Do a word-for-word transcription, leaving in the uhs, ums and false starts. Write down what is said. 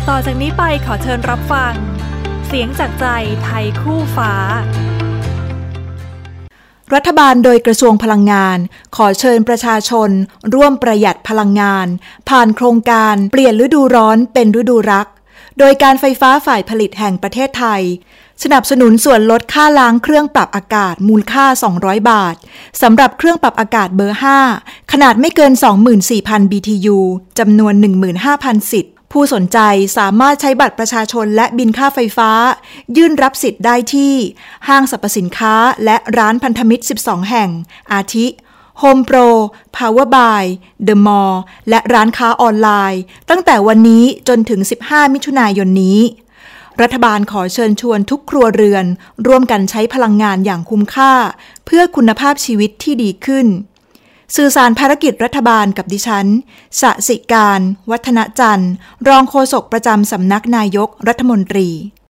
ต่อจากนี้ไปขอเชิญรับฟังเสียงจากใจไทยคู่ฟ้ารัฐบาลโดยกระทรวงพลังงานขอเชิญประชาชนร่วมประหยัดพลังงานผ่านโครงการเปลี่ยนฤดูร้อนเป็นฤดูรักโดยการไฟฟ้าฝ่ายผลิตแห่งประเทศไทยสนับสนุนส่วนลดค่าล้างเครื่องปรับอากาศมูลค่าสองร้อยบาทสำหรับเครื่องปรับอากาศเบอร์ห้าขนาดไม่เกิน สองหมื่นสี่พัน บี ที ยู จำนวน หนึ่งหมื่นห้าพัน สิทธิ์ผู้สนใจสามารถใช้บัตรประชาชนและบินค่าไฟฟ้ายื่นรับสิทธิ์ได้ที่ห้างสรรพสินค้าและร้านพันธมิตรสิบสองแห่งอาทิ Home Pro, Power by The Mall และร้านค้าออนไลน์ตั้งแต่วันนี้จนถึงสิบห้ามิถุนายนนี้รัฐบาลขอเชิญชวนทุกครัวเรือนร่วมกันใช้พลังงานอย่างคุ้มค่าเพื่อคุณภาพชีวิตที่ดีขึ้นสื่อสารภารกิจรัฐบาลกับดิฉันสสิการ วัฒนจันทร์รองโฆษกประจำสำนักนายกรัฐมนตรี